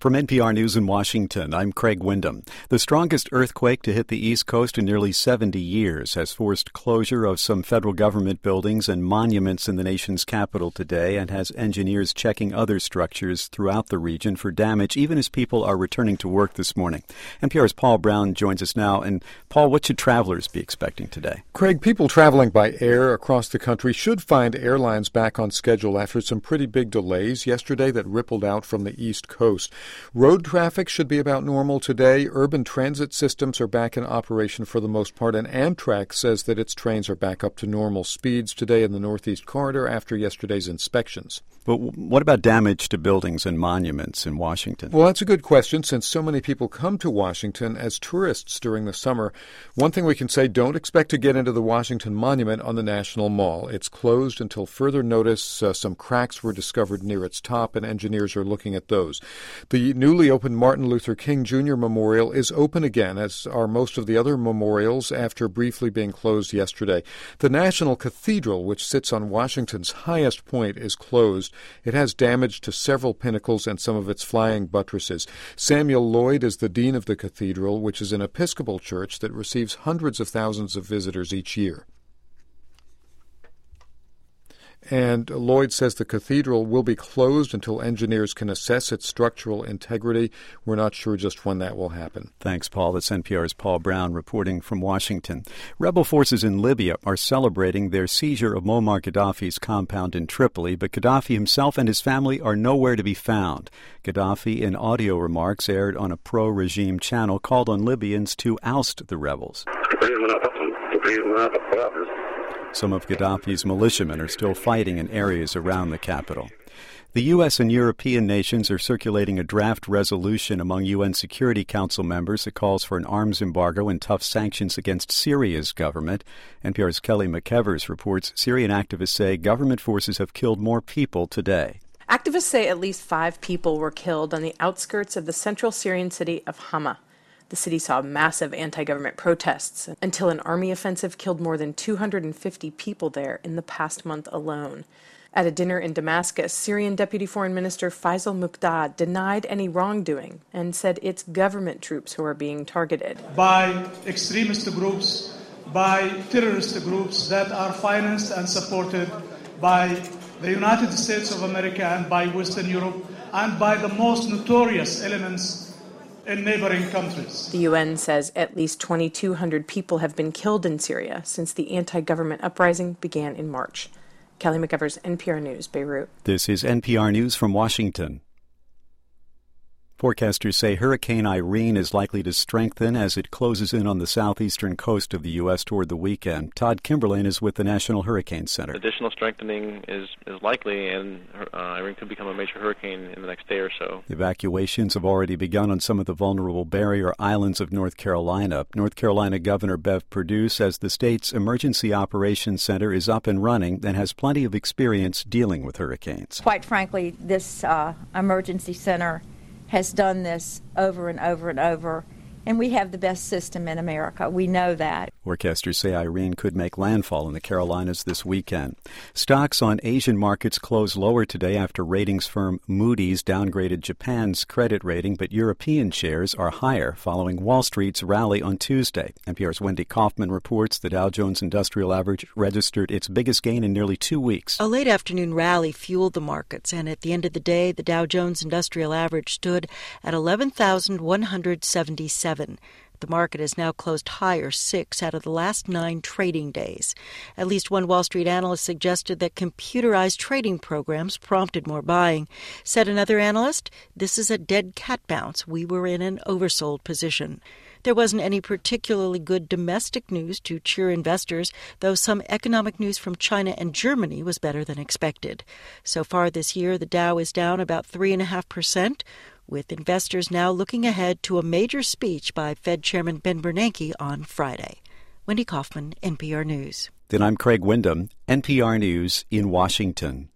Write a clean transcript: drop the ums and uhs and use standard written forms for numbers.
From NPR News in Washington, I'm Craig Windham. The strongest earthquake to hit the East Coast in nearly 70 years has forced closure of some federal government buildings and monuments in the nation's capital today and has engineers checking other structures throughout the region for damage, even as people are returning to work this morning. NPR's Paul Brown joins us now. And Paul, what should travelers be expecting today? Craig, people traveling by air across the country should find airlines back on schedule after some pretty big delays yesterday that rippled out from the East Coast. Road traffic should be about normal today. Urban transit systems are back in operation for the most part, and Amtrak says that its trains are back up to normal speeds today in the Northeast Corridor after yesterday's inspections. But what about damage to buildings and monuments in Washington? Well, that's a good question since so many people come to Washington as tourists during the summer. One thing we can say, don't expect to get into the Washington Monument on the National Mall. It's closed until further notice. Some cracks were discovered near its top, and engineers are looking at those. The newly opened Martin Luther King Jr. Memorial is open again, as are most of the other memorials after briefly being closed yesterday. The National Cathedral, which sits on Washington's highest point, is closed. It has damage to several pinnacles and some of its flying buttresses. Samuel Lloyd is the dean of the cathedral, which is an Episcopal church that receives hundreds of thousands of visitors each year. And Lloyd says the cathedral will be closed until engineers can assess its structural integrity. We're not sure just when that will happen. Thanks, Paul. That's NPR's Paul Brown reporting from Washington. Rebel forces in Libya are celebrating their seizure of Muammar Gaddafi's compound in Tripoli, but Gaddafi himself and his family are nowhere to be found. Gaddafi, in audio remarks aired on a pro-regime channel, called on Libyans to oust the rebels. Some of Gaddafi's militiamen are still fighting in areas around the capital. The U.S. and European nations are circulating a draft resolution among UN Security Council members that calls for an arms embargo and tough sanctions against Syria's government. NPR's Kelly McEvers reports Syrian activists say government forces have killed more people today. Activists say at least 5 people were killed on the outskirts of the central Syrian city of Hama. The city saw massive anti-government protests until an army offensive killed more than 250 people there in the past month alone. At a dinner in Damascus, Syrian Deputy Foreign Minister Faisal Muqdad denied any wrongdoing and said it's government troops who are being targeted. By extremist groups, by terrorist groups that are financed and supported by the United States of America and by Western Europe and by the most notorious elements in neighboring countries. The UN says at least 2,200 people have been killed in Syria since the anti-government uprising began in March. Kelly McEvers, NPR News, Beirut. This is NPR News from Washington. Forecasters say Hurricane Irene is likely to strengthen as it closes in on the southeastern coast of the U.S. toward the weekend. Todd Kimberlin is with the National Hurricane Center. Additional strengthening is likely, and Irene could become a major hurricane in the next day or so. Evacuations have already begun on some of the vulnerable barrier islands of North Carolina. North Carolina Governor Bev Perdue says the state's Emergency Operations Center is up and running and has plenty of experience dealing with hurricanes. Quite frankly, this emergency center has done this over and over and over, and we have the best system in America. We know that. Forecasters say Irene could make landfall in the Carolinas this weekend. Stocks on Asian markets closed lower today after ratings firm Moody's downgraded Japan's credit rating, but European shares are higher following Wall Street's rally on Tuesday. NPR's Wendy Kaufman reports the Dow Jones Industrial Average registered its biggest gain in nearly 2 weeks. A late afternoon rally fueled the markets, and at the end of the day, the Dow Jones Industrial Average stood at 11,177. The market has now closed higher 6 out of the last 9 trading days. At least one Wall Street analyst suggested that computerized trading programs prompted more buying. Said another analyst, "This is a dead cat bounce. We were in an oversold position." There wasn't any particularly good domestic news to cheer investors, though some economic news from China and Germany was better than expected. So far this year, the Dow is down about 3.5%, with investors now looking ahead to a major speech by Fed Chairman Ben Bernanke on Friday. Wendy Kaufman, NPR News. Then I'm Craig Windham, NPR News in Washington.